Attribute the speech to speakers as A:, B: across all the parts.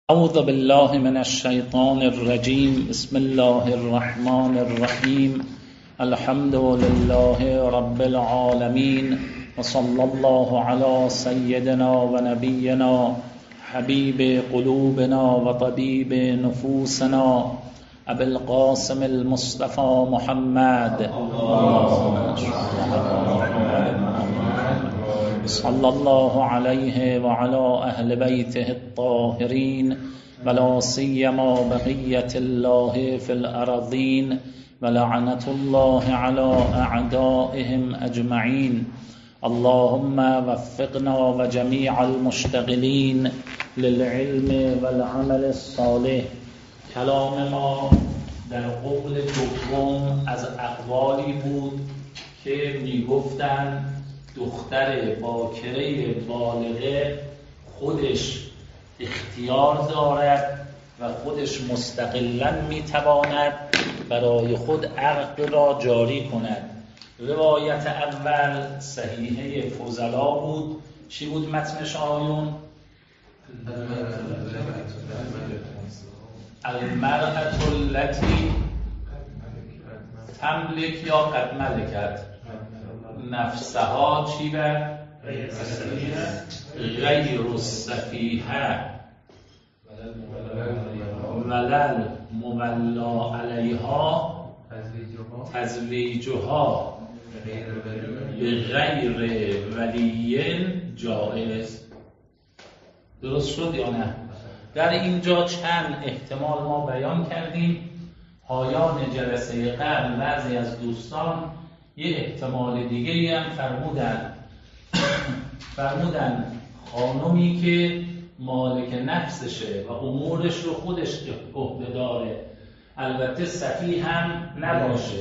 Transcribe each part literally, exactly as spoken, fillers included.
A: اعوذ بالله من الشیطان الرجیم. بسم الله الرحمن الرحیم. الحمد لله رب العالمین و صلی الله علی سیدنا و نبینا حبیب قلوبنا و طبیب نفوسنا ابی القاسم المصطفى محمد صلی الله علیه و علی اهل بیته الطاهرین ولا سیما بقیة الله فی الارضین ولعنة الله علی اعدائهم اجمعین. اللهم وفقنا و جمیع المشتغلین للعلم والعمل الصالح. کلام ما در قول دوم از اقوالی بود که میگفتند دختر باکره بالغه خودش اختیار دارد و خودش مستقلاً میتواند برای خود عقد را جاری کند. روایت اول صحیحه فضلا بود. چی بود متنش آیون؟ المرأة التي تملک یا قد ملکت نفسها چی بر غیر السفیحه ولل مولا علیها تزویجها به غیر ولی جائز. درست شد یا نه؟ در اینجا چند احتمال ما بیان کردیم. پایان جلسه قبل بعضی از دوستان یه احتمال دیگه هم فرمودن فرمودن خانمی که مالک نفسشه و امورش رو خودش عهده داره، البته سفیه هم نباشه،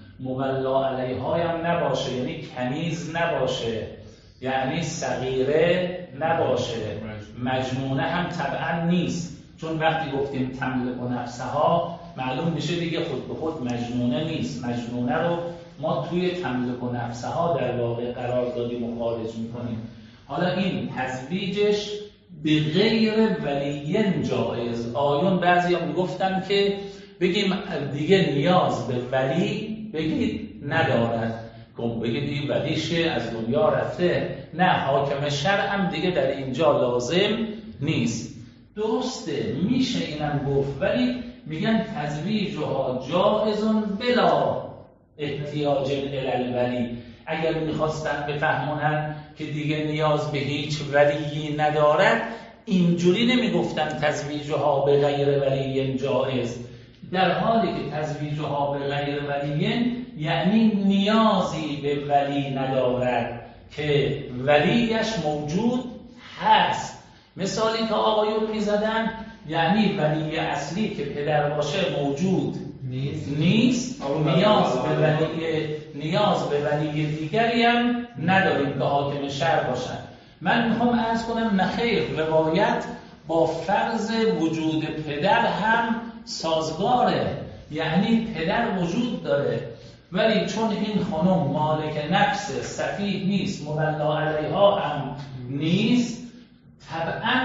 A: مولا علیها هم نباشه، یعنی کنیز نباشه، یعنی صغیره نباشه، مجنونه هم طبعا نیست، چون وقتی گفتیم تملک و نفسها معلوم میشه دیگه خود به خود مجنونه نیست. مجنونه رو ما توی تملک و نفسها در واقع قرار دادیم و خارج میکنیم. حالا این تزویجش به غیر ولی جایز. آیون بعضی هم میگفتن که بگیم دیگه نیاز به ولی بگید ندارد، بگید این ولیشه از دنیا رفته، نه حاکم شرع هم دیگه در اینجا لازم نیست. درسته میشه اینم گفت، ولی میگن تزویجها جائزون بلا احتیاج الالولی. اگر میخواستن بفهمونن که دیگه نیاز به هیچ ولی ندارد، اینجوری نمیگفتن تزویجها به غیر ولی جائز، در حالی که تزویجها به غیر ولی یعنی نیازی به ولی ندارد که ولیش موجود هست. مثالی که آقایون میزدن یعنی ولی اصلی که پدر باشه موجود نیست, نیست. نیاز به ولی نیاز به ولی دیگری هم نداریم که حاکم شرع باشن. من میخوام عرض کنم نخیر، روایت با فرض وجود پدر هم سازگاره، یعنی پدر وجود داره، ولی چون این خانم مالک نفس، سفیه نیست، مولا علیها هم نیست، طبعا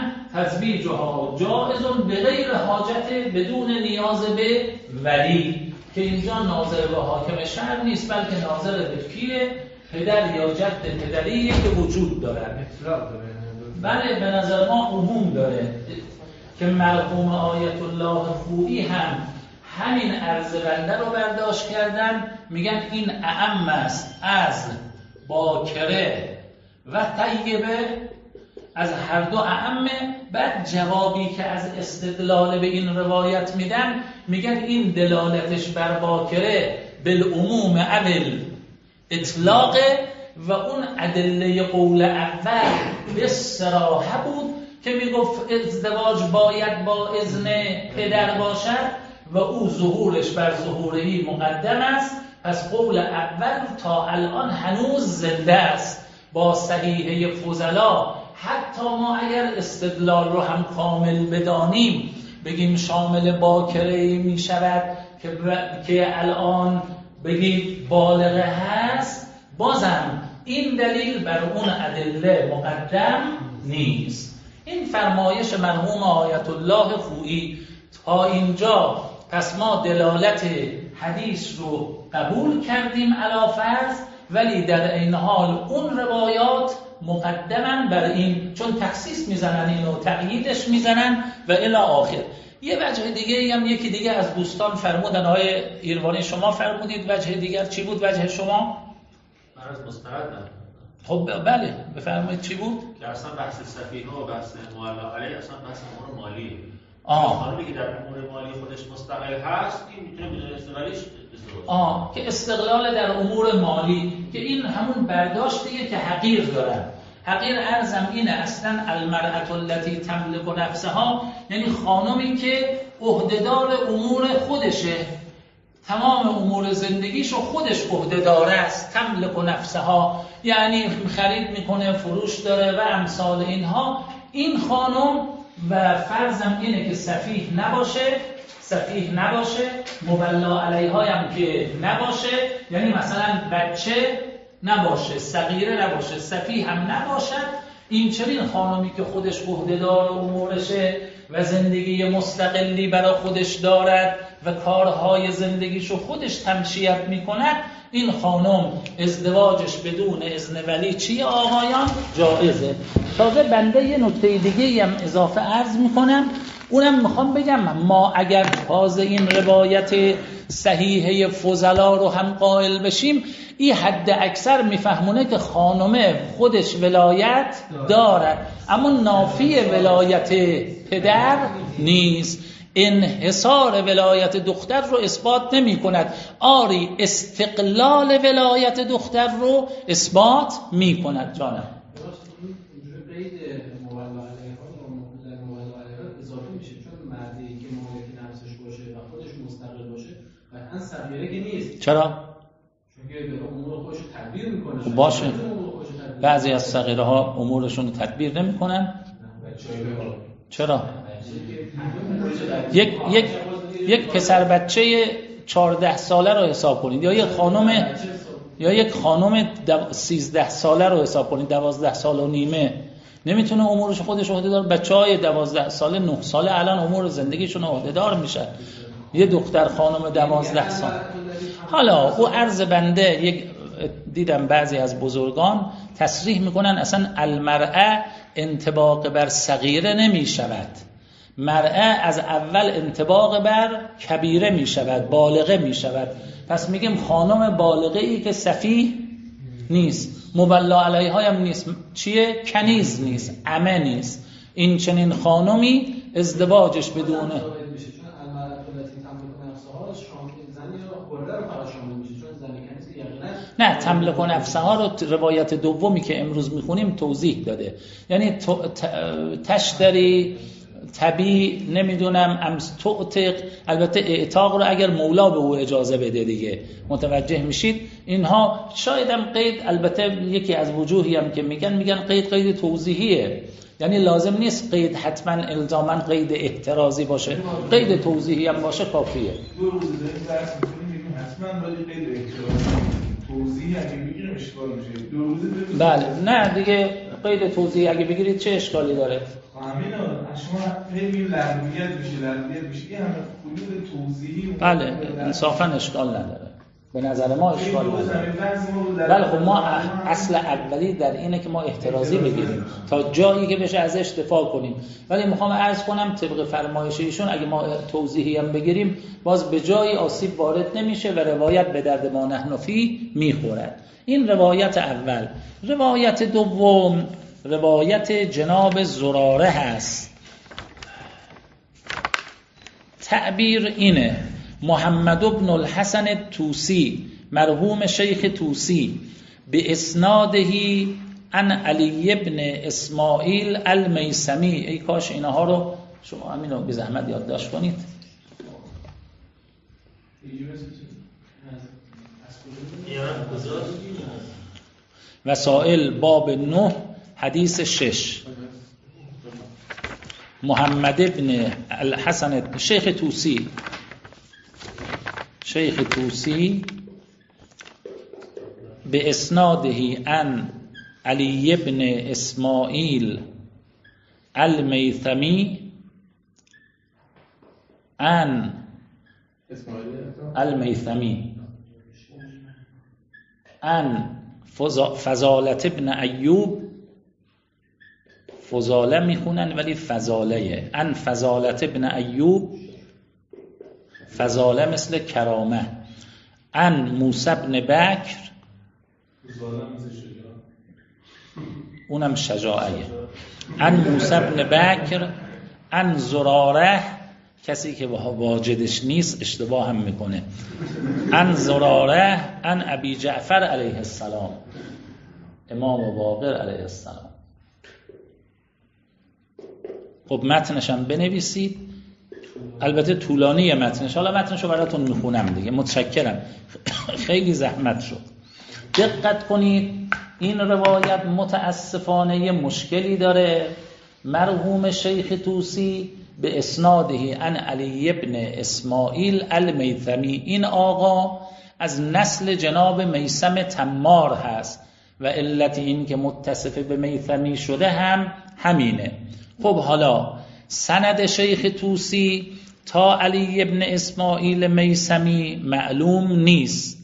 A: تزویجها جائزون به غیر حاجت، بدون نیاز به ولی، که اینجا ناظر به حاکم شرع نیست بلکه ناظر به کیه؟ پدر یا جد پدریه که وجود دارد. بله به نظر ما عموم داره که مرحوم آیت الله خویی هم همین عرض بنده رو برداشت کردن، میگن این اعم است از باکره و طیبه، از هر دو اعمه. بعد جوابی که از استدلال به این روایت میدن میگن این دلالتش بر باکره بالعموم اول اطلاق، و اون ادله قول اول به صراحه بود که میگفت ازدواج باید با اذن پدر باشد و او ظهورش بر ظهورهی مقدم است. پس قول اول تا الان هنوز زنده است با صحیحه فضلا. حتی ما اگر استدلال رو هم کامل بدانیم، بگیم شامل باکره می شود که, ب... که الان بگید بالغه هست، بازم این دلیل بر اون ادله مقدم نیست. این فرمایش مرحوم آیت الله خویی تا اینجا، پس ما دلالت حدیث رو قبول کردیم علی فرض، ولی در این حال اون روایات مقدمن بر این، چون تخصیص میزنن اینو تقییدش میزنن و الی آخر. یه وجه دیگه هم یکی دیگه از دوستان فرمودن، آقای ایروانی شما فرمودید وجه دیگر چی بود؟ وجه شما؟
B: مرز مسترد.
A: خب بله بفرمایید چی بود؟
B: که اصلا بحث سفیه و بحث معلا علیه اصلا بحث امور مالی.
A: آه
B: خانمی که در امور مالی خودش مستقل هست این میتونه بدون استقلالیش ازدواج.
A: آه که استقلال در امور مالی، که این همون برداشتیه که حقیر دارن. حقیر ارزم اینه اصلا المرأة التي تملك نفسها، یعنی خانمی که عهدهدار امور خودشه، تمام امور زندگیشو خودش عهدهدار است. تملک نفسها یعنی خرید میکنه، فروش داره و امثال اینها. این خانم و فرضم اینه که سفیه نباشه، سفیه نباشه، مبلا علیها هم که نباشه، یعنی مثلا بچه نباشه، صغیره نباشه، سفیه هم نباشد. این چنین خانمی که خودش عهدهدار امورشه و زندگی مستقلی برای خودش دارد و کارهای زندگیشو خودش تمشیت میکند، این خانم ازدواجش بدون اذن ولی چیه آقایان؟ جایزه. تازه بنده یه نکته دیگه هم اضافه عرض میکنم، اونم میخوام بگم ما اگر تازه این روایت صحیحه فضلا رو هم قائل بشیم، این حد اکثر میفهمونه که خانمه خودش ولایت دارد، اما نافی ولایت پدر نیست. انحصار ولایت دختر رو اثبات نمی کند، آری استقلال ولایت دختر رو اثبات می کند. جانم
C: قید مولا علیها یا در مولا علیها اضافه میشه، چون مردی که مالک نفسش باشه و خودش مستقل باشه قطعا صغیره که نیست.
A: چرا؟
C: چون که به امور خودش تدبیر میکنه.
A: باشه بعضی از صغیره ها امورشون رو تدبیر نمی کنن. چرا؟ یک یک یک پسر بچه چهارده ساله رو حساب کنید، یا یک خانم یا یک خانم سیزده ساله رو حساب کنید، دوازده سال و نیمه نمیتونه امورش خودش عهده‌دار. بچهای دوازده ساله نه ساله الان امور زندگیشون عهده‌دار میشه. یه دختر خانم دوازده سال. حالا او عرض بنده یک دیدم بعضی از بزرگان تصریح میکنن اصلا المرأه انطباق بر صغیره نمی شود، مرأه از اول انطباق بر کبیره می شود، بالغه می شود. پس میگیم خانم بالغه ای که سفیه نیست، مبلا علیها هم نیست، چیه؟ کنیز نیست، عمه نیست. این چنین خانمی ازدواجش بدونه نه تملک و نفسها رو روایت دومی که امروز میخونیم توضیح داده، یعنی تشتری تبی نمیدونم امس تعتق، البته اعتاق رو اگر مولا به او اجازه بده دیگه متوجه میشید. اینها شاید هم قید، البته یکی از وجوهی هم که میگن میگن قید قید توضیحیه، یعنی لازم نیست قید حتما الزاما قید احترازی باشه، قید توضیحی هم باشه کافیه.
D: دو روز داریم درس می‌کنیم حتما باید قید احترازی توضیحی اگه بگیریم اشکال میشه. دو روز داریم
A: بله نه دیگه قید توضیحی اگه بگیرید چه اشکالی داره؟
D: همین شما هی لغویت میشه لغویت میشه این همه حدود توضیحی.
A: بله انصافا اشکال نداره، به نظر ما اشکال نداره. بله خب ما اصل اولی در اینه که ما احترازی بگیریم تا جایی که بشه ازش دفاع کنیم، ولی میخوام عرض کنم طبق فرمایش ایشون اگه ما توضیحی هم بگیریم باز به جایی آسیب وارد نمیشه و روایت به درد ما نحن فی میخورد. این روایت اول. روایت دوم روایت جناب زراره هست. تعبیر اینه: محمد بن الحسن توسی مرحوم شیخ توسی به اسنادهی عن علی ابن اسماعیل المیسمی. ای کاش اینها رو شما همینو به زحمت یادداشت کنید. وسائل باب نه حدیث شش. محمد ابن الحسن شیخ توسی شیخ توسی به اسنادهی عن علی ابن اسماعیل المیثمی ان المیثمی ان فضالت ابن ایوب، فضاله میخونن ولی فضاله، ان فضالت ابن ایوب، فضاله مثل کرامه، ان موسی بن بکر، اونم شجاعه، ان موسی بن بکر، ان زراره، کسی که واجدش نیست اشتباه هم میکنه، ان زراره، ان ابی جعفر علیه السلام، امام باقر علیه السلام. خب متنش هم بنویسید، البته طولانی متنش، حالا متنش رو براتون میخونم دیگه، متشکرم. خیلی زحمت شد. دقت کنید، این روایت متاسفانه مشکلی داره. مرحوم شیخ طوسی به اسناده عن علی ابن اسماعیل المیثمی، این آقا از نسل جناب میثم تمار هست و علت این که متصف به میثمی شده هم همینه. خب حالا سند شیخ طوسی تا علی ابن اسماعیل میثمی معلوم نیست،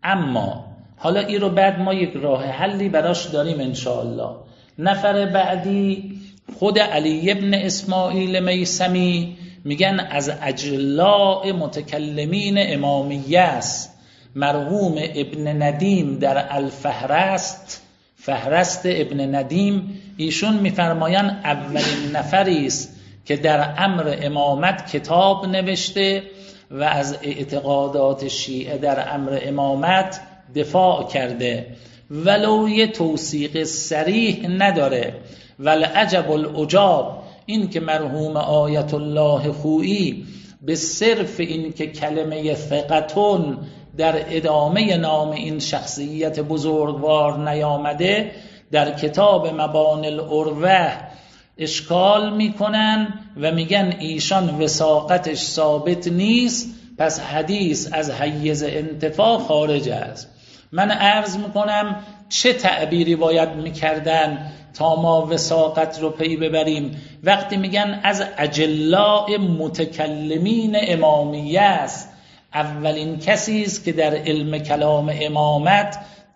A: اما حالا این رو بعد ما یک راه حلی براش داریم انشاءالله. نفر بعدی خود علی ابن اسماعیل میثمی میگن از اجلاء متکلمین امامیه است. مرحوم ابن ندیم در الفهرست، فهرست ابن ندیم، ایشون میفرمایند اولین نفری است که در امر امامت کتاب نوشته و از اعتقادات شیعه در امر امامت دفاع کرده، ولو یه توثیق صریح نداره. ولعجب العجاب، این که مرحوم آیت الله خویی به صرف این که کلمه ثقتون در ادامه نام این شخصیت بزرگوار نیامده، در کتاب مبانی العروة اشکال میکنن و میگن ایشان وثاقتش ثابت نیست، پس حدیث از حیز انتفاع خارج است. من عرض میکنم چه تعبیری باید میکردن تا ما وثاقت رو پی ببریم وقتی میگن از اجلاء متکلمین امامیه است. اولین کسی است که در علم کلام امامت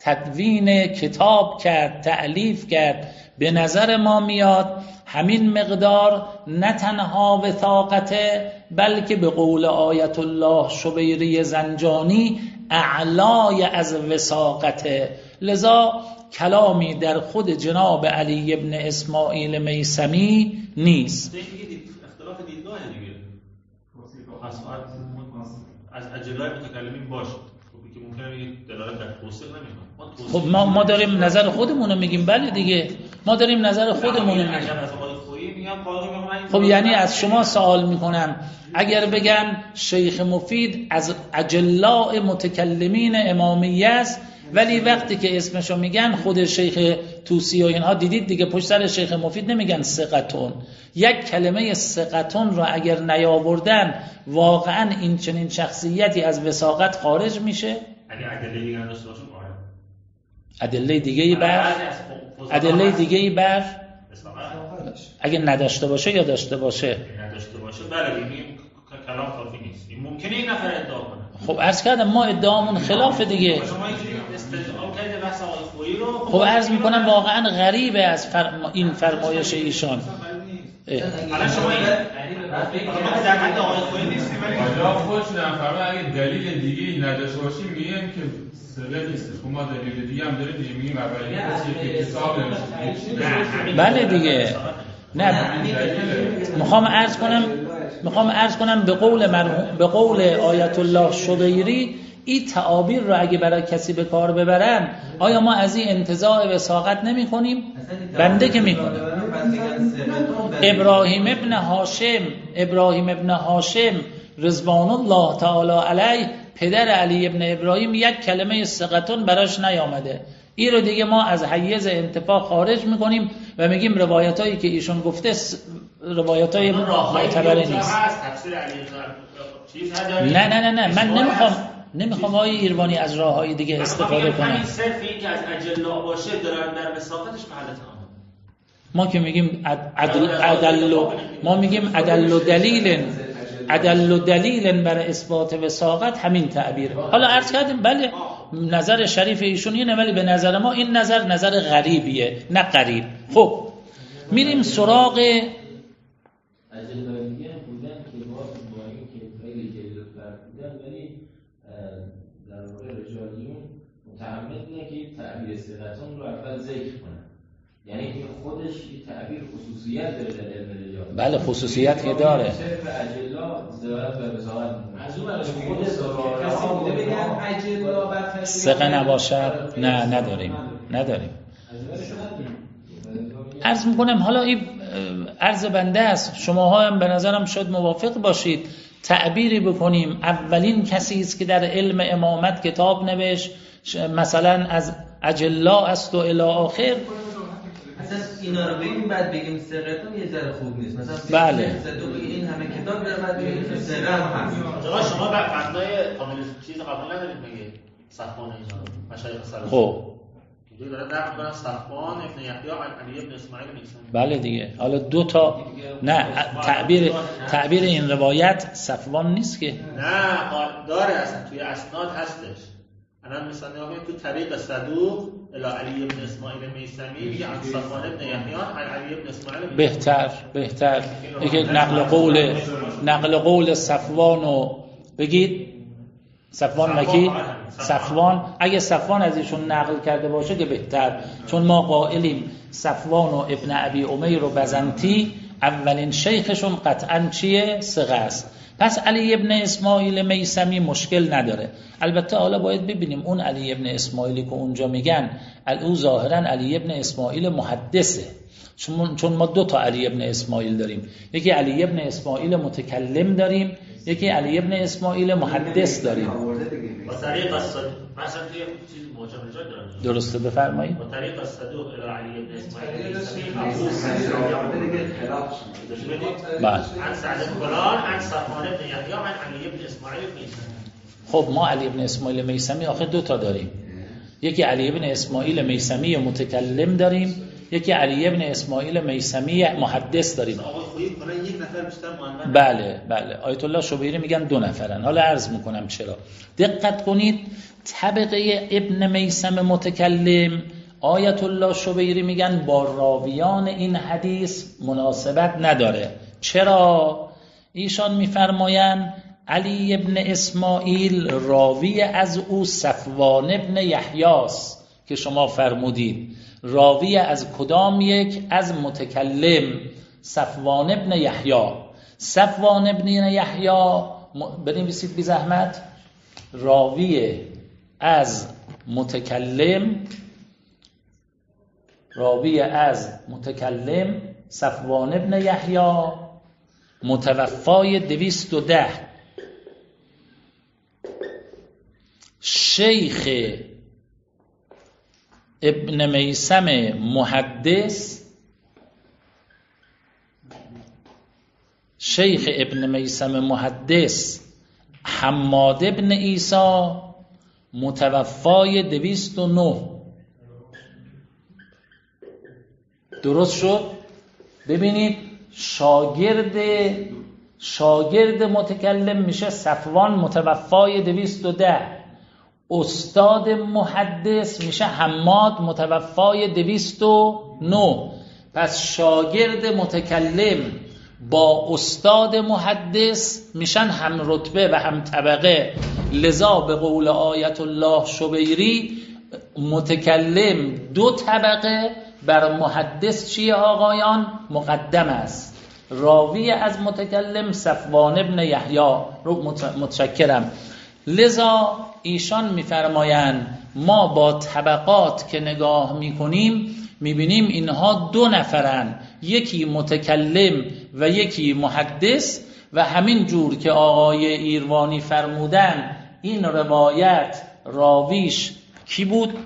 A: تدوین کتاب کرد، تألیف کرد. به نظر ما میاد همین مقدار نه تنها وثاقته، بلکه به قول آیت الله شبیری زنجانی اعلای از وثاقته. لذا کلامی در خود جناب علی ابن اسماعیل میثمی نیست.
B: اختلاف دیدگاه دیگه از اجلای متکلمین باشه که ممکنه دلالت در توصیف نمیکنه.
A: خب ما ما داریم نظر خودمون رو میگیم. بله دیگه ما داریم نظر خودمون رو میگیم. خب یعنی از شما سوال میکنم اگر بگن شیخ مفید از اجلاء متکلمین امامیه است، ولی وقتی که اسمشو میگن خود شیخ طوسی و اینها دیدید دیگه پشت سر شیخ مفید نمیگن ثقتون. یک کلمه ثقتون رو اگر نیاوردن واقعا این چنین شخصیتی از وثاقت خارج میشه.
B: اگه ادله دیگه نداشته باشه
A: ادله دیگه بر ادله دیگه بر اگه نداشته باشه یا داشته باشه
B: نداشته باشه بله این کلام کافی نیست. این ممکنه این نفر ادعا کنه.
A: خب عرض کردم ما ادعامون خلاف دیگه.
B: شما اینجوری استدلال کردید بحث آقای خویی رو.
A: خب عرض میکنم واقعا غریبه از فرما این فرمایش ایشان.
B: الان شما این در حد آقای خویی نیستیم ولی
E: آقا خودشون هم فرما اگه دلیل دیگه نداشته باشیم میگن که سبب نیست. خب ما دلیل دیگه هم داریم دیگه میگیم اولی کسی که حساب نمیشه.
A: بله دیگه. نه میخوام عرض کنم میخوام عرض کنم به قول مرحوم به قول آیت الله شبیری این تعابیر رو اگه برای کسی به کار ببرن آیا ما از این انتزاع وثاقت نمی کنیم؟ بنده که می کنیم. ابراهیم ابن هاشم ابراهیم ابن هاشم رضوان الله تعالی علیه پدر علی ابن ابراهیم یک کلمه ثقتون براش نیامده. این رو دیگه ما از حیز انتفاع خارج میکنیم و میگیم روایتایی که ایشون گفته روایتای معتبر نیست. نه نه نه نه من نمیخوام نمیخوام آقای ایروانی از راههای دیگه استفاده کنم.
B: همین صرف این که از اجلا باشه دارن در وثاقتش محل
A: ما که میگیم عدل عدل ما میگیم عدل و دلیل عدل و دلیل برای اثبات وساقت همین تعبیر. حالا عرض کردیم بله نظر شریف ایشون اینه، ولی به نظر ما این نظر نظر غریبیه نه قریب. خب میریم سراغ
F: اجلاییه بودن که باز با این که خیلی جلوتر بودن، ولی در واقع رجالیون متعمد نه که تعبیر ثقتون رو اول ذکر کنن، یعنی این خودش یه تعبیر خصوصیت داره در علم رجال.
A: بله خصوصیت که داره.
F: صرف اجلا زیارت و وساقت
C: از اون برای خود کسی بوده بگن اجلا بر
A: ثقه نباشد؟ نه نداریم نداریم عرض میکنم. حالا این عرض بنده است، شماها هم به نظرم شاید موافق باشید تعبیری بکنیم اولین کسی است که در علم امامت کتاب نوشت مثلا از اجلا است و الی آخر.
F: اصلا اینا رو بگیم بعد بگیم ثقتون یه ذره خوب نیست. مثلا
A: بله
F: این همه کتاب داره بعد بگیم ثقه هم هست.
B: آقا شما بعد فندای قابل چیز قبول ندارید مگه صفوان اینا مشایخ سلف؟
A: خب
B: اینجوری داره نقل می‌کنن صفوان ابن یحیی عن علی ابن اسماعیل میسن.
A: بله دیگه. حالا دو تا نه تعبیر تعبیر این روایت صفوان نیست که.
B: نه داره اصلا توی اسناد هستش. الان مثلا نگاه تو طریق صدوق الی علی ابن اسماعیل میثمی میگه عن صفوان ابن یحیی عن علی ابن اسماعیل.
A: بهتر بهتر یکی نقل قول نقل قول صفوانو بگید. صفوان مکی صفوان اگه صفوان از ایشون نقل کرده باشه که بهتر، چون ما قائلیم صفوان و ابن ابی امیر و بزنتی اولین شیخشون قطعا چیه؟ ثقه است. پس علی ابن اسماعیل میثمی مشکل نداره. البته حالا باید ببینیم اون علی ابن اسماعیلی که اونجا میگن او ظاهرا علی ابن اسماعیل محدثه، چون چون ما دو تا علی ابن اسماعیل داریم، یکی علی ابن اسماعیل متکلم داریم، یکی علی ابن اسماعیل محدث داریم.
B: با طریق الصدوق مثلا توی چیز معجم رجال دارن.
A: درسته بفرمایید.
B: با طریق الصدوق الی علی ابن اسماعیل
A: بله
B: عن سعد بن فلان عن صفوان ابن یحیی عن علی ابن اسماعیل میثمی.
A: خب ما علی ابن اسماعیل میثمی آخه دو تا داریم، یکی علی ابن اسماعیل میثمی متکلم داریم، یکی علی ابن اسماعیل میثمی محدث داریم. بله بله آیت الله شبیری میگن دو نفرن. حالا عرض میکنم چرا. دقت کنید طبقه ابن میثم متکلم آیت الله شبیری میگن با راویان این حدیث مناسبت نداره. چرا؟ ایشان میفرمایند علی ابن اسماعیل راوی از او صفوان ابن یحیی است که شما فرمودید. راوی از کدام یک؟ از متکلم صفوان ابن یحیی. صفوان ابن یحیی بنویسید بی زحمت، راوی از متکلم راوی از متکلم صفوان ابن یحیی متوفای دویست و ده. شیخ ابن میثم محدث شیخ ابن میثم محدث حماد ابن عیسی متوفای دویست و نه. درست شد؟ ببینید شاگرد شاگرد متکلم میشه صفوان متوفای دویست و ده، استاد محدث میشه حماد متوفای دویست و نه. پس شاگرد متکلم با استاد محدث میشن هم رتبه و هم طبقه. لذا به قول آیت الله شبیری متکلم دو طبقه بر محدث چیه آقایان؟ مقدم است. راوی از متکلم صفوان ابن یحیی رو متشکرم. لذا ایشان میفرمایند ما با طبقات که نگاه میکنیم میبینیم اینها دو نفرن، یکی متکلم و یکی محدث. و همین جور که آقای ایروانی فرمودن این روایت راویش کی بود؟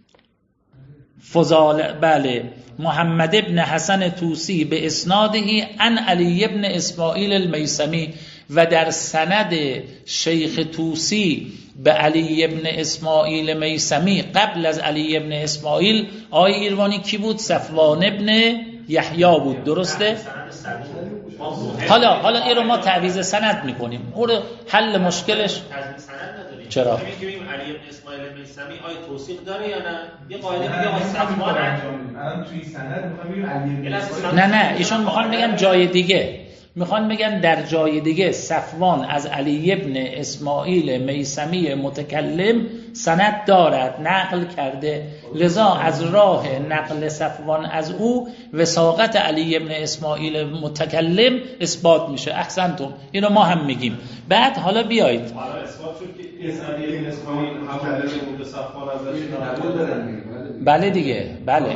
A: فضال بله محمد ابن حسن توسی به اسنادهی عن علی ابن اسماعیل المیثمی. و در سند شیخ توسی به علی ابن اسماعیل میثمی قبل از علی ابن اسماعیل آقای ایروانی کی بود؟ صفوان ابن یحیی بود. درسته؟ حالا حالا این رو ما تعویض سند میکنیم. اون رو حل مشکلش
B: سند نداریم.
A: چرا؟
B: میگیم علی بن اسماعیل میثمی آیا توثیق داره یا نه؟ یه قاعده میگه آقا صفوان
D: الان توی سند میخوام بگیم علی بن اسماعیل.
A: نه نه ایشون میخوان بگن جای دیگه، میخوان بگن در جای دیگه صفوان از علی ابن اسماعیل میثمی متکلم سند دارد، نقل کرده، لذا از راه نقل صفوان از او وثاقت علی ابن اسماعیل متکلم اثبات میشه. احسنتم، اینو ما هم میگیم. بعد حالا بیایید
G: حالا اثبات شد که علی ابن اسماعیل همون بود صفوان ازش نقل دارن.
A: بله دیگه، بله.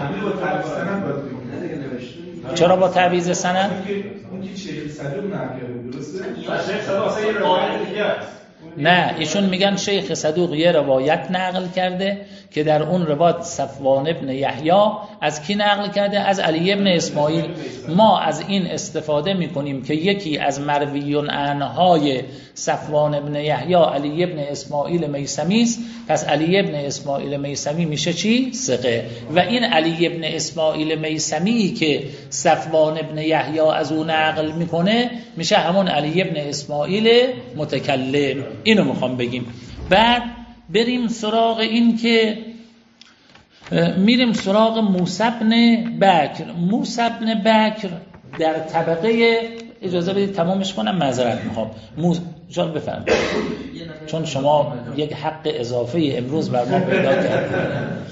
A: چرا با تعویض سند؟
D: اون که شیخ صدوق نقل کرده، درسته؟
G: شیخ صدوق اصلا یه روایت دیگه است.
A: نه ایشون میگن شیخ صدوق یه روایت نقل کرده که در اون روایت صفوان ابن یحیی از کی نقل کرده؟ از علی ابن اسماعیل. ما از این استفاده میکنیم که یکی از مرویون عنهای صفوان ابن یحیی علی ابن اسماعیل میثمی است، پس علی ابن اسماعیل میثمی میشه چی؟ ثقه. و این علی ابن اسماعیل میثمی که صفوان ابن یحیی از اون نقل میکنه میشه همون علی ابن اسماعیل متکلم. اینو میخوام بگیم. بعد بریم سراغ این که میریم سراغ موسی بن بکر. موسی بن بکر در طبقه، اجازه بدید تمامش کنم، معذرت میخوام. موسی جان بفرمایید، چون شما یک حق اضافه امروز بر ما پیدا کردید.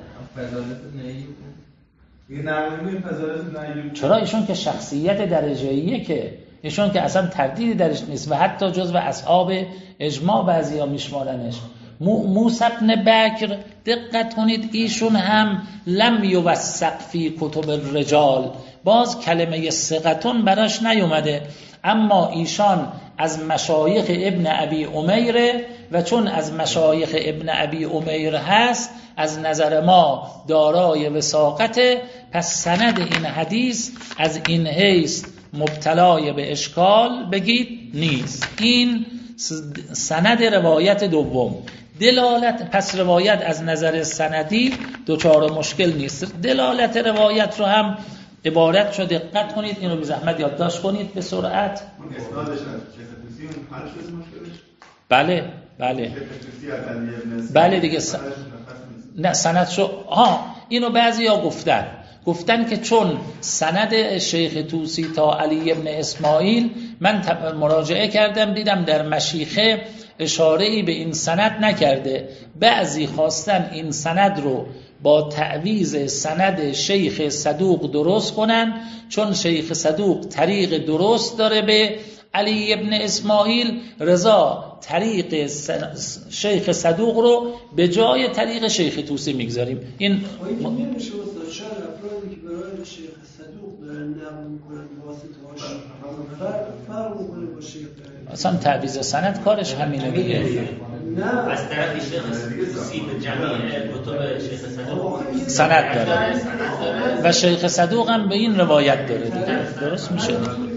A: چرا؟ ایشون که شخصیت درجه‌ایه، که ایشون که اصلا تردیدی درش نیست و حتی جزو اصحاب اجماع بعضیا میشمارنش. موسی بن بکر دقت کنید، ایشون هم لم یوثق فی کتب الرجال، باز کلمه ثقتون براش نیومده، اما ایشان از مشایخ ابن ابی امیره و چون از مشایخ ابن ابی امیر هست از نظر ما دارای وثاقته، پس سند این حدیث از این حیث مبتلای به اشکال بگید نیست. این سند روایت دوم. دلالت، پس روایت از نظر سندی دوچار مشکل نیست. دلالت روایت رو هم عبارت شد، دقت کنید، این رو بی زحمت یادداشت کنید به سرعت. بله بله بله دیگه س... نه سند شو ها اینو بعضیا گفتن گفتن که چون سند شیخ طوسی تا علی ابن اسماعیل، من مراجعه کردم دیدم در مشیخه اشاره‌ای به این سند نکرده، بعضی خواستن این سند رو با تعویض سند شیخ صدوق درست کنن، چون شیخ صدوق طریق درست داره به علی ابن اسماعیل، رضا طریق شیخ صدوق رو به جای طریق شیخ طوسی میگذاریم. این
H: نمیشه استاد شاید افرادی که برای شیخ صدوق دارن نقل میکنن واسطه هاش فرق میکنه با شیخ
A: اصلا تعویض سند کارش همینه دیگه.
H: نه
B: از طرف شیخ طوسی به جمعی کتب شیخ صدوق
A: سند داره و شیخ صدوق هم به این روایت داره دیگه. درست میشه؟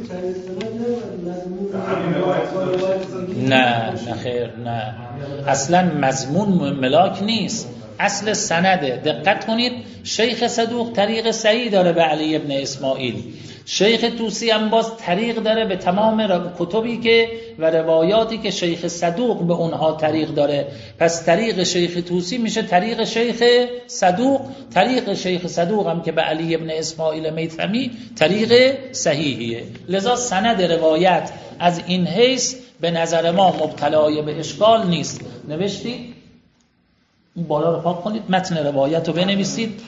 A: نه نه خیر، نه اصلا مضمون ملاک نیست، اصل سنده. دقت کنید، شیخ صدوق طریق صحیح داره به علی ابن اسماعیل، شیخ طوسی هم باز طریق داره به تمام کتبی که و روایاتی که شیخ صدوق به اونها طریق داره. پس طریق شیخ طوسی میشه طریق شیخ صدوق، طریق شیخ صدوق هم که به علی ابن اسماعیل میثمی طریق صحیحیه. لذا سند روایت از این حیث به نظر ما مبتلای به اشکال نیست. نوشتید؟ اون بالا رو پاک کنید، متن روایت رو بنویسید،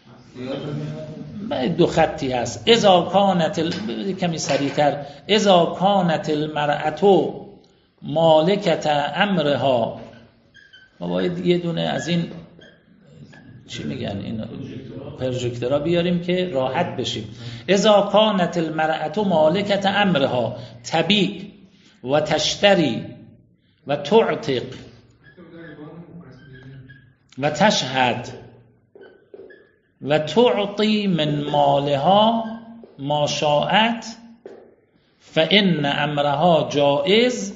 A: دو خطی هست. اذا کانت ال... کمی سریعتر. اذا کانت المرأة مالکت امرها. ما باید یه دونه از این چی میگن این پروژکتورا بیاریم که راحت بشیم. اذا کانت المرأة مالکت امرها تبیع و تشتری و تعتق و تشهد و تعطی من مالها ما شاءت فإن امرها جائز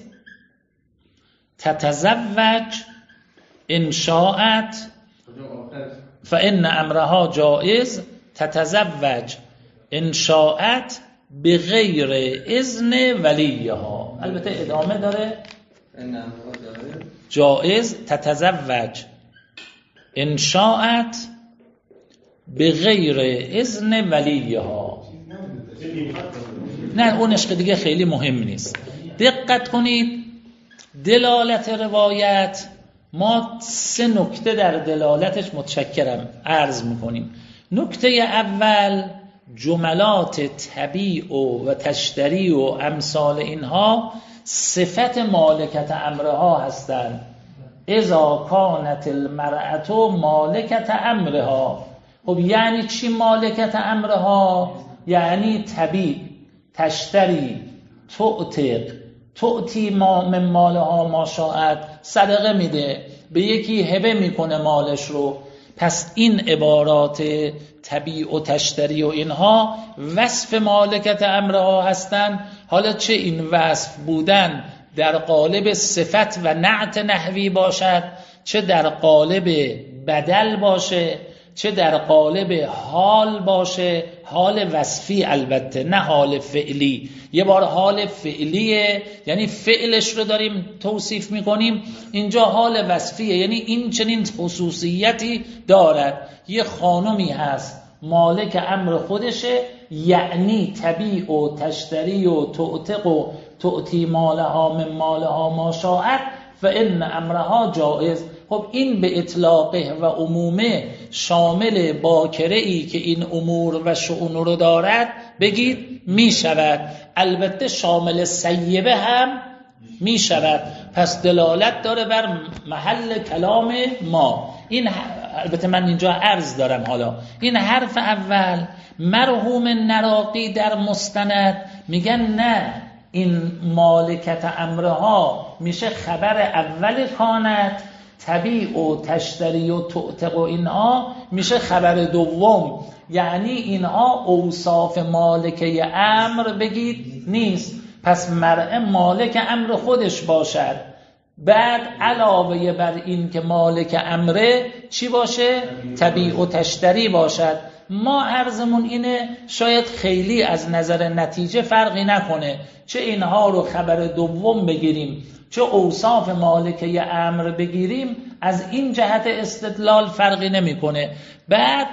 A: تتزوج ان شاءت فإن امرها جائز تتزوج انشاءت به غیر اذن ولیها. البته ادامه داره جائز تتزوج انشاءت به غیر اذن ولیها. نه اون عشق دیگه خیلی مهم نیست. دقت کنید دلالت روایت، ما سه نکته در دلالتش متشکرم عرض میکنیم. نکته اول جملات طبیع و تشتری و امثال اینها صفت مالکت امرها هستند. اذا کانت المرأة مالکت امرها. خب یعنی چی مالکت امرها؟ یعنی طبیع، تشتری، تعتق، تعطی ما من مالها ما شاءت، صدقه میده، به یکی هبه میکنه مالش رو. پس این عبارات طبیع و تشتری و اینها وصف مالکت امرها هستن. حالا چه این وصف بودن در قالب صفت و نعت نحوی باشد، چه در قالب بدل باشه، چه در قالب حال باشه، حال وصفی البته نه حال فعلی. یه بار حال فعلیه یعنی فعلش رو داریم توصیف میکنیم، اینجا حال وصفیه یعنی این چنین خصوصیتی دارد. یه خانمی هست مالک امر خودشه، یعنی طبیع و تشتری و تعتق و تعطی مالها من مالها ما شاءت فان امرها جائز. خب این به اطلاقه و عمومه شامل باکره ای که این امور و شؤون رو دارد بگید می شود، البته شامل سیبه هم می شود. پس دلالت داره بر محل کلام ما. این البته من اینجا عرض دارم. حالا این حرف اول مرحوم نراقی در مستند میگن نه، این مالکت امرها میشه خبر اول کانت، طبیع و تشتری و تعتق و اینها میشه خبر دوم. یعنی اینها اوصاف مالکه امر بگید نیست. پس مرء مالک امر خودش باشد، بعد علاوه بر این که مالک امره چی باشه؟ طبیع و تشتری باشد. ما عرضمون اینه شاید خیلی از نظر نتیجه فرقی نکنه، چه اینها رو خبر دوم بگیریم چه اوصاف مالکه امر بگیریم، از این جهت استدلال فرقی نمیکنه. بعد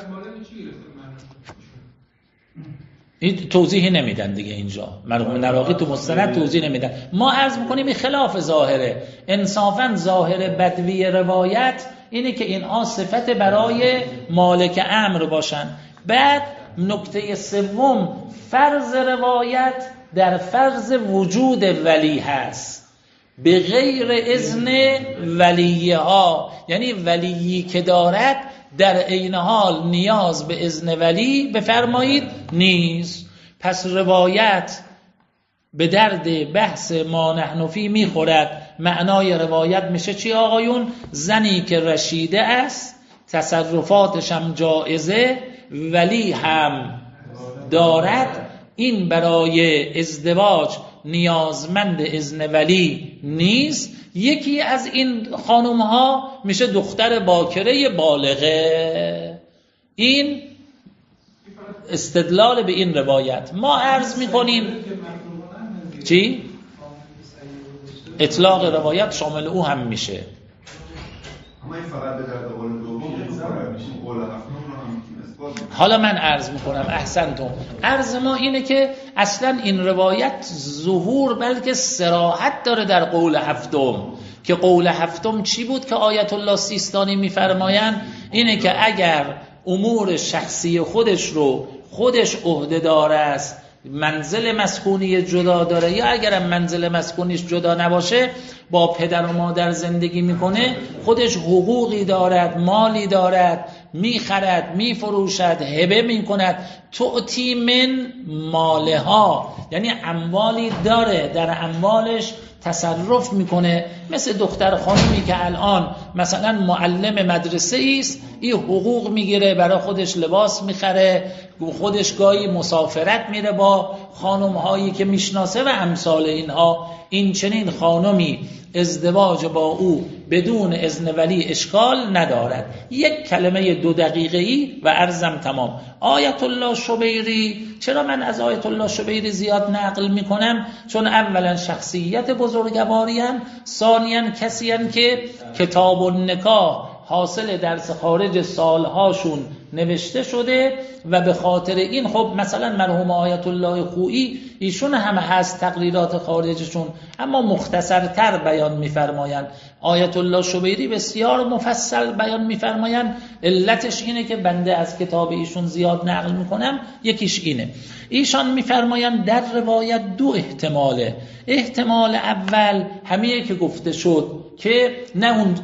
A: این توضیحی نمیدن دیگه، اینجا مرحوم نراقی تو مستند توضیح نمیدن. ما عرض میکنیم این خلاف ظاهره. انصافا ظاهر بدوی روایت اینه که اینها صفت برای مالک امر باشن. بعد نکته سوم فرض روایت در فرض وجود ولی هست به غیر اذن ولیه ها، یعنی ولیی که دارد در عین حال نیاز به اذن ولی بفرمایید نیست. پس روایت به درد بحث ما نحن فی میخورد. معنای روایت میشه چی آقایون؟ زنی که رشیده است، تصرفاتش هم جائزه، ولی هم دارد، این برای ازدواج نیازمند اذن ولی نیست. یکی از این خانم ها میشه دختر باکره بالغه. این استدلال به این روایت. ما عرض میکنیم چی؟ اطلاق روایت شامل او هم میشه.
I: اما این فقط به درد قول دوم میشه، قول هفتم رو هم
A: حالا من عرض میکنم. احسنتم. عرض ما اینه که اصلا این روایت ظهور بلکه صراحت داره در قول هفتم، که قول هفتم چی بود که آیت الله سیستانی میفرمایند؟ اینه که اگر امور شخصی خودش رو خودش عهده‌دار است، منزل مسکونی جدا داره، یا اگرم منزل مسکونیش جدا نباشه با پدر و مادر زندگی میکنه، خودش حقوقی دارد، مالی دارد، میخرد، میفروشد، هبه میکند. تعطی من مالها، یعنی اموالی داره، در اموالش تصرف میکنه. مثل دختر خانمی که الان مثلا معلم مدرسه است، این حقوق میگیره، برای خودش لباس میخره، خودش گاهی مسافرت میره با خانم هایی که میشناسه و امثال اینها. این چنین خانمی ازدواج با او بدون اذن ولی اشکال ندارد. یک کلمه دو دقیقه‌ای و عرضم تمام. آیت الله شبیری، چرا من از آیت الله شبیری زیاد نقل میکنم؟ چون اولا شخصیت بزرگواری هم، ثانیا کسی هم که کتاب النکاح حاصل درس خارج سالهاشون نوشته شده و به خاطر این خب مثلا مرحوم آیت الله خویی ایشون هم هست تقریرات خارجشون، اما مختصرتر بیان میفرمایند. آیت الله شبیری بسیار مفصل بیان میفرمایند. علتش اینه که بنده از کتاب ایشون زیاد نقل میکنم، یکیش اینه. ایشان میفرمایند در روایت دو احتماله. احتمال اول همه که گفته شد که نه اون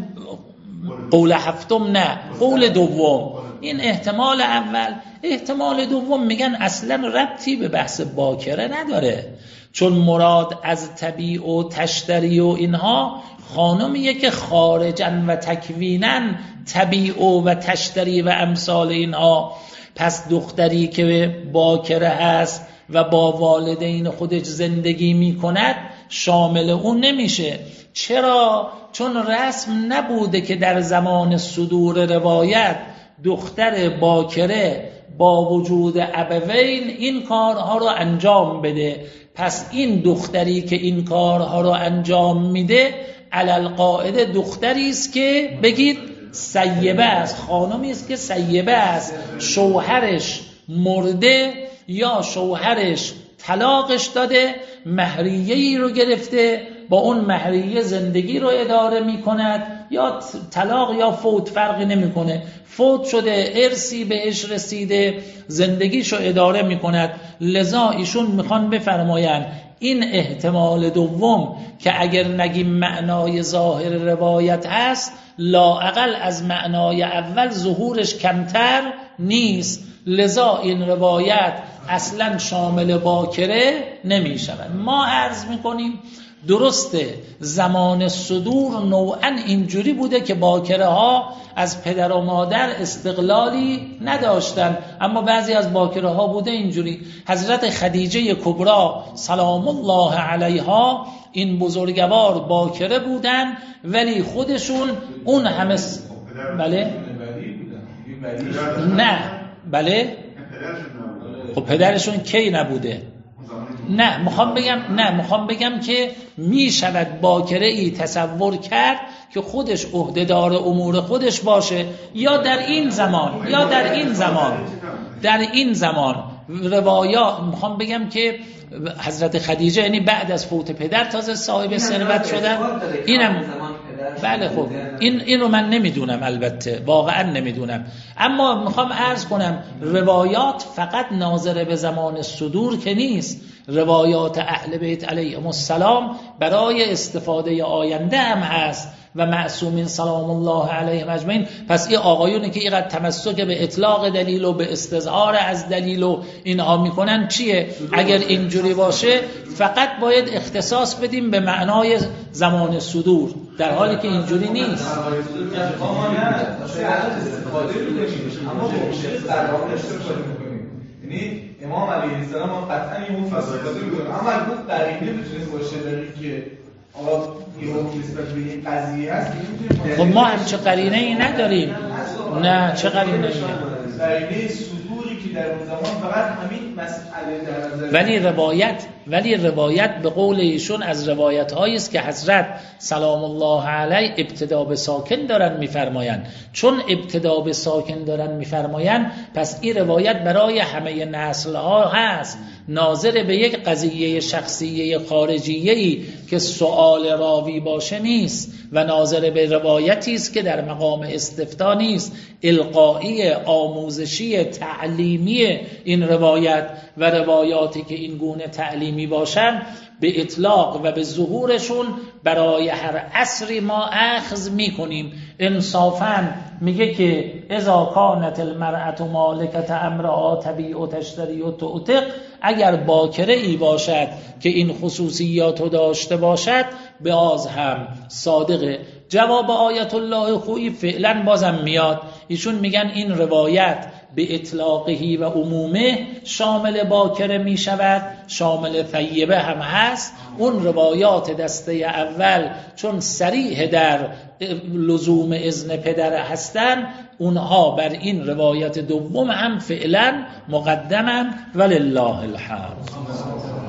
A: قول هفتم، نه قول دوم. این احتمال اول. احتمال دوم میگن اصلا ربطی به بحث باکره نداره، چون مراد از طبیع و تشتری و اینها خانمیه که خارجاً و تکویناً طبیع و تشتری و امثال اینها. پس دختری که باکره هست و با والدین خودش زندگی میکند شامل اون نمیشه. چرا؟ چون رسم نبوده که در زمان صدور روایت دختر باکره با وجود ابوین این کارها رو انجام بده. پس این دختری که این کارها رو انجام میده علل قاعده دختری است که بگید سیبه است، خانمی است که سیبه است، شوهرش مرده یا شوهرش طلاقش داده، مهریه‌ای رو گرفته، با اون مهریه زندگی رو اداره می کند، یا طلاق یا فوت فرقی نمی کنه، فوت شده ارثی بهش رسیده زندگیشو اداره می کند. لذا ایشون میخوان بفرماین این احتمال دوم که اگر نگیم معنای ظاهر روایت هست، لااقل از معنای اول ظهورش کمتر نیست. لذا این روایت اصلا شامل باکره نمی شود. ما عرض می کنیم درسته زمان صدور نوعا اینجوری بوده که باکره ها از پدر و مادر استقلالی نداشتن، اما بعضی از باکره ها بوده اینجوری. حضرت خدیجه کبرا سلام الله علیها این بزرگوار باکره بودن، ولی خودشون اون همه س... بله نه بله خب پدرشون کی نبوده؟ نه میخوام بگم نه میخوام بگم که میشود باکره ای تصور کرد که خودش عهدهدار امور خودش باشه، یا در این زمان یا در این زمان در این زمان روایات میخوام بگم که حضرت خدیجه یعنی بعد از فوت پدر تازه صاحب ثروت شدن. اینم بله خب این این رو من نمیدونم، البته واقعا نمیدونم، اما میخوام عرض کنم روایات فقط ناظر به زمان صدور که نیست. روایات اهل بیت علیهم السلام برای استفاده آینده هم هست و معصومین سلام الله علیهم اجمعین. پس این آقایونی که اینقدر تمسک به اطلاق دلیل و به استظهار از دلیل و اینها میکنن چیه؟ اگر اینجوری باشه فقط باید اختصاص بدیم به معنای زمان صدور، در حالی که اینجوری نیست.
D: یعنی امام علیه السلام هم قطعا یه حکم استفاده می‌کنه، اما اون قرینه میتونه باشه در اینکه آقا یه حکم نسبت به این قضیه هست.
A: خب ما هم چه قرینه ای نداریم. نه چه قرینه ای؟
D: قرینه صدوری که در اون زمان فقط همین مسئله در نظر،
A: ولی روایت ولی روایت به قول ایشون از روایت هایی است که حضرت سلام الله علیه ابتدا به ساکن دارن میفرمایند. چون ابتدا به ساکن دارن میفرمایند پس این روایت برای همه نسل ها هست، ناظر به یک قضیه شخصیه خارجیه‌ای که سؤال راوی باشه نیست و ناظر به روایتی است که در مقام استفتا نیست، القایی آموزشی تعلیمی این روایت و روایاتی که این گونه تعلیمی باشن به اطلاق و به ظهورشون برای هر عصری ما اخذ میکنیم. انصافاً میگه که اذا کانت المرأة مالکة امرها تبیع و تشتری و تعتق، اگر باکره ای باشد که این خصوصیات رو داشته باشد باز هم صادقه. جواب آیت الله خویی فعلا بازم میاد. ایشون میگن این روایت به اطلاقهی و عمومه شامل باکره می شود، شامل طیبه هم هست. اون روایات دسته اول چون صریح در لزوم اذن پدر هستن، اونها بر این روایت دوم هم فعلا مقدمن ولله الحمد.